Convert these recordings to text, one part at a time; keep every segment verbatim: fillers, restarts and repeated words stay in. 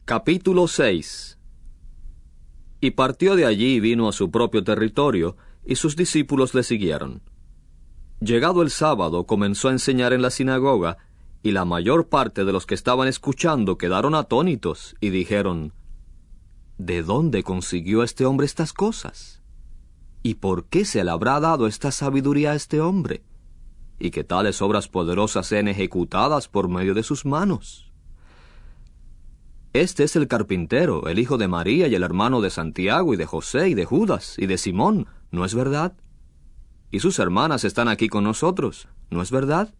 Capítulo seis. Y partió de allí y vino a su propio territorio, y sus discípulos le siguieron. Llegado el sábado, comenzó a enseñar en la sinagoga, y la mayor parte de los que estaban escuchando quedaron atónitos, y dijeron: ¿De dónde consiguió este hombre estas cosas? ¿Y por qué se le habrá dado esta sabiduría a este hombre? ¿Y que tales obras poderosas sean ejecutadas por medio de sus manos? Este es el carpintero, el hijo de María y el hermano de Santiago y de José y de Judas y de Simón, ¿no es verdad? Y sus hermanas están aquí con nosotros, ¿no es verdad?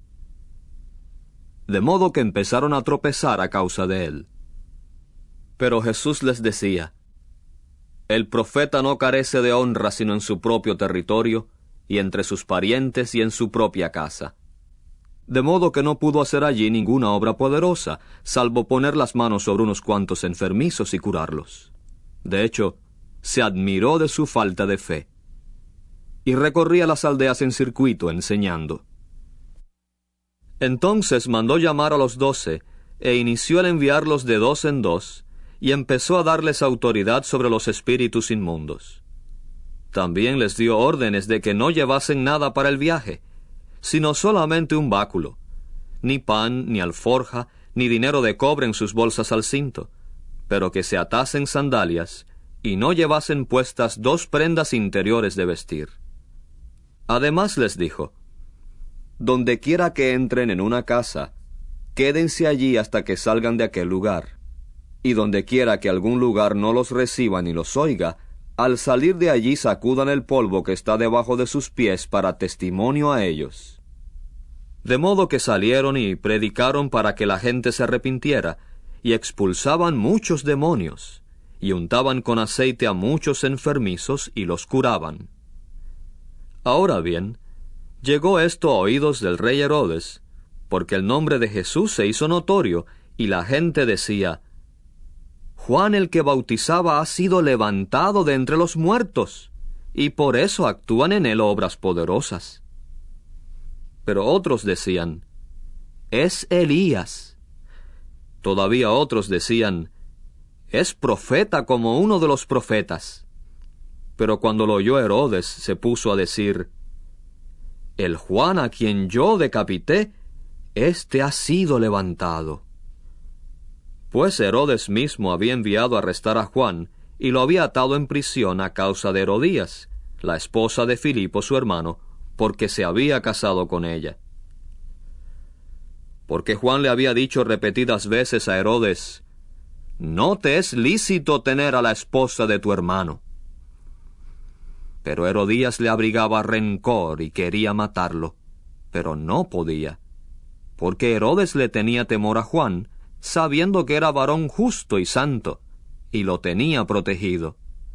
De modo que empezaron a tropezar a causa de él. Pero Jesús les decía: El profeta no carece de honra sino en su propio territorio, y entre sus parientes y en su propia casa. De modo que no pudo hacer allí ninguna obra poderosa, salvo poner las manos sobre unos cuantos enfermizos y curarlos. De hecho, se admiró de su falta de fe. Y recorría las aldeas en circuito enseñando. Entonces mandó llamar a los doce, e inició el enviarlos de dos en dos, y empezó a darles autoridad sobre los espíritus inmundos. También les dio órdenes de que no llevasen nada para el viaje, sino solamente un báculo, ni pan, ni alforja, ni dinero de cobre en sus bolsas al cinto, pero que se atasen sandalias, y no llevasen puestas dos prendas interiores de vestir. Además les dijo: Donde quiera que entren en una casa, quédense allí hasta que salgan de aquel lugar, y donde quiera que algún lugar no los reciba ni los oiga, al salir de allí sacudan el polvo que está debajo de sus pies para testimonio a ellos. De modo que salieron y predicaron para que la gente se arrepintiera, y expulsaban muchos demonios, y untaban con aceite a muchos enfermizos y los curaban. Ahora bien, llegó esto a oídos del rey Herodes, porque el nombre de Jesús se hizo notorio, y la gente decía: Juan el que bautizaba ha sido levantado de entre los muertos, y por eso actúan en él obras poderosas. Pero otros decían: Es Elías. Todavía otros decían: Es profeta como uno de los profetas. Pero cuando lo oyó Herodes, se puso a decir: El Juan a quien yo decapité, éste ha sido levantado. Pues Herodes mismo había enviado a arrestar a Juan, y lo había atado en prisión a causa de Herodías, la esposa de Filipo su hermano, porque se había casado con ella. Porque Juan le había dicho repetidas veces a Herodes: No te es lícito tener a la esposa de tu hermano. Pero Herodías le abrigaba rencor y quería matarlo, pero no podía, porque Herodes le tenía temor a Juan, sabiendo que era varón justo y santo, y lo tenía protegido.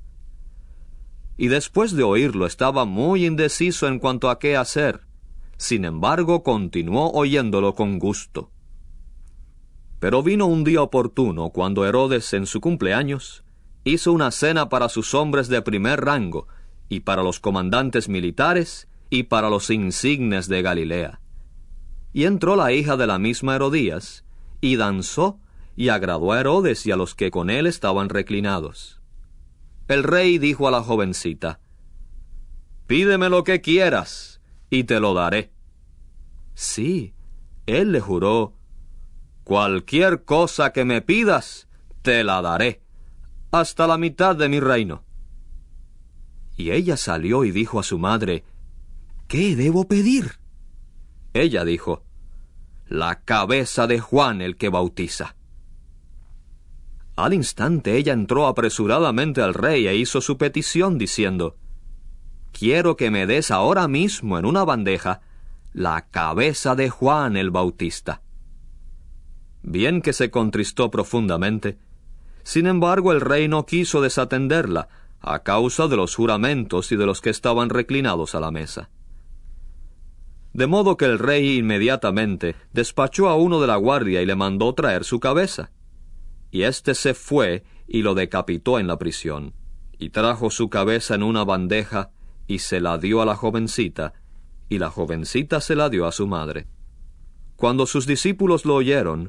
Y después de oírlo estaba muy indeciso en cuanto a qué hacer. Sin embargo, continuó oyéndolo con gusto. Pero vino un día oportuno cuando Herodes, en su cumpleaños, hizo una cena para sus hombres de primer rango, y para los comandantes militares, y para los insignes de Galilea. Y entró la hija de la misma Herodías, y danzó, y agradó a Herodes y a los que con él estaban reclinados. El rey dijo a la jovencita: Pídeme lo que quieras, y te lo daré. Sí, él le juró: Cualquier cosa que me pidas, te la daré, hasta la mitad de mi reino. Y ella salió y dijo a su madre: ¿Qué debo pedir? Ella dijo: La cabeza de Juan el que bautiza. Al instante ella entró apresuradamente al rey e hizo su petición diciendo: Quiero que me des ahora mismo en una bandeja la cabeza de Juan el Bautista. Bien que se contristó profundamente, sin embargo el rey no quiso desatenderla a causa de los juramentos y de los que estaban reclinados a la mesa. De modo que el rey inmediatamente despachó a uno de la guardia y le mandó traer su cabeza. Y éste se fue y lo decapitó en la prisión, y trajo su cabeza en una bandeja y se la dio a la jovencita, y la jovencita se la dio a su madre. Cuando sus discípulos lo oyeron,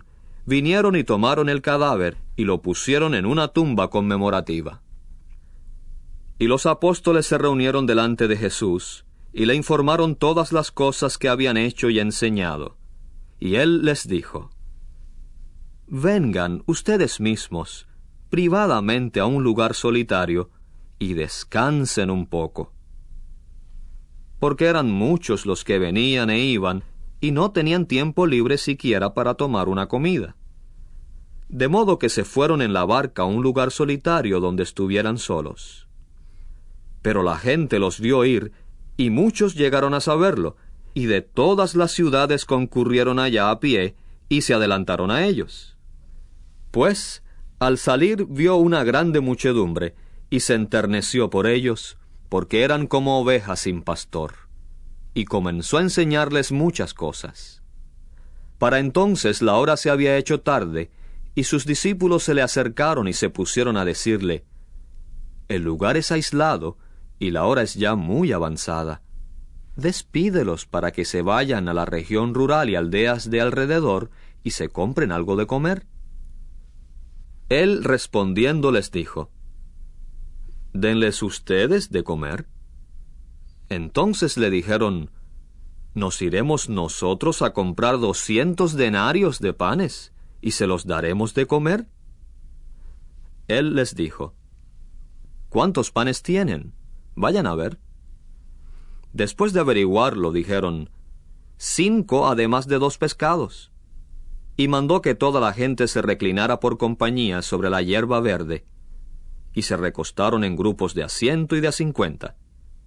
vinieron y tomaron el cadáver y lo pusieron en una tumba conmemorativa. Y los apóstoles se reunieron delante de Jesús, y le informaron todas las cosas que habían hecho y enseñado. Y él les dijo: Vengan ustedes mismos, privadamente a un lugar solitario, y descansen un poco. Porque eran muchos los que venían e iban, y no tenían tiempo libre siquiera para tomar una comida. De modo que se fueron en la barca a un lugar solitario donde estuvieran solos. Pero la gente los vio ir, y muchos llegaron a saberlo, y de todas las ciudades concurrieron allá a pie, y se adelantaron a ellos. Pues, al salir vio una grande muchedumbre, y se enterneció por ellos, porque eran como ovejas sin pastor, y comenzó a enseñarles muchas cosas. Para entonces la hora se había hecho tarde, y sus discípulos se le acercaron y se pusieron a decirle: El lugar es aislado, y la hora es ya muy avanzada. Despídelos para que se vayan a la región rural y aldeas de alrededor y se compren algo de comer. Él respondiendo les dijo: Denles ustedes de comer. Entonces le dijeron: ¿Nos iremos nosotros a comprar doscientos denarios de panes y se los daremos de comer? Él les dijo: ¿Cuántos panes tienen? Vayan a ver. Después de averiguarlo, dijeron: Cinco, además de dos pescados. Y mandó que toda la gente se reclinara por compañía sobre la hierba verde, y se recostaron en grupos de a ciento y de a cincuenta.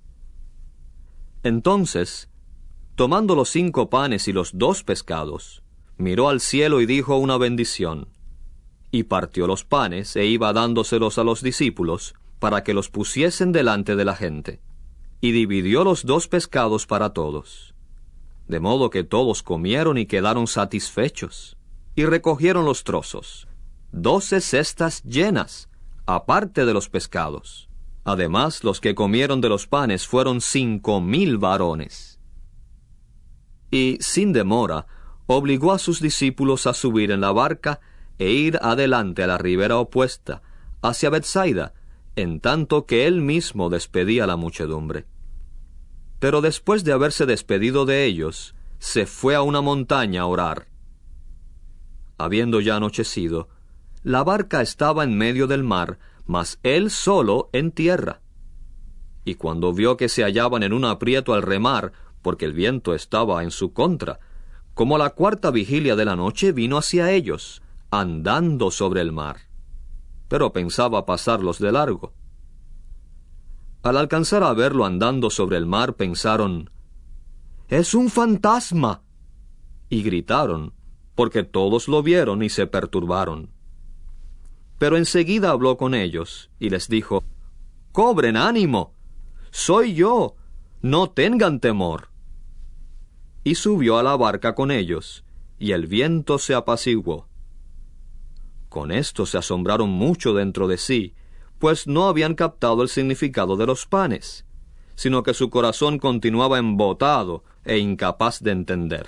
Entonces, tomando los cinco panes y los dos pescados, miró al cielo y dijo una bendición, y partió los panes e iba dándoselos a los discípulos, para que los pusiesen delante de la gente, y dividió los dos pescados para todos. De modo que todos comieron y quedaron satisfechos, y recogieron los trozos, doce cestas llenas, aparte de los pescados. Además, los que comieron de los panes fueron cinco mil varones. Y, sin demora, obligó a sus discípulos a subir en la barca e ir adelante a la ribera opuesta, hacia Betsaida, en tanto que él mismo despedía a la muchedumbre. Pero después de haberse despedido de ellos, se fue a una montaña a orar. Habiendo ya anochecido, la barca estaba en medio del mar, mas él solo en tierra. Y cuando vio que se hallaban en un aprieto al remar, porque el viento estaba en su contra, como a la cuarta vigilia de la noche vino hacia ellos, andando sobre el mar. Pero pensaba pasarlos de largo. Al alcanzar a verlo andando sobre el mar, pensaron: ¡Es un fantasma! Y gritaron, porque todos lo vieron y se perturbaron. Pero enseguida habló con ellos, y les dijo: ¡Cobren ánimo! ¡Soy yo! ¡No tengan temor! Y subió a la barca con ellos, y el viento se apaciguó. Con esto se asombraron mucho dentro de sí, pues no habían captado el significado de los panes, sino que su corazón continuaba embotado e incapaz de entender.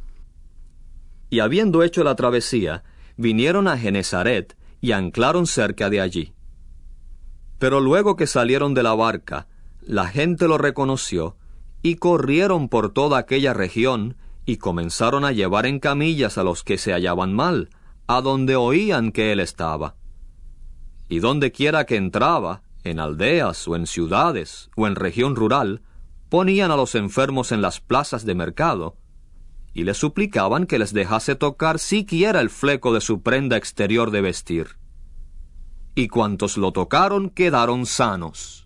Y habiendo hecho la travesía, vinieron a Genesaret y anclaron cerca de allí. Pero luego que salieron de la barca, la gente lo reconoció, y corrieron por toda aquella región, y comenzaron a llevar en camillas a los que se hallaban mal, a donde oían que él estaba. Y donde quiera que entraba, en aldeas o en ciudades o en región rural, ponían a los enfermos en las plazas de mercado, y le suplicaban que les dejase tocar siquiera el fleco de su prenda exterior de vestir. Y cuantos lo tocaron quedaron sanos.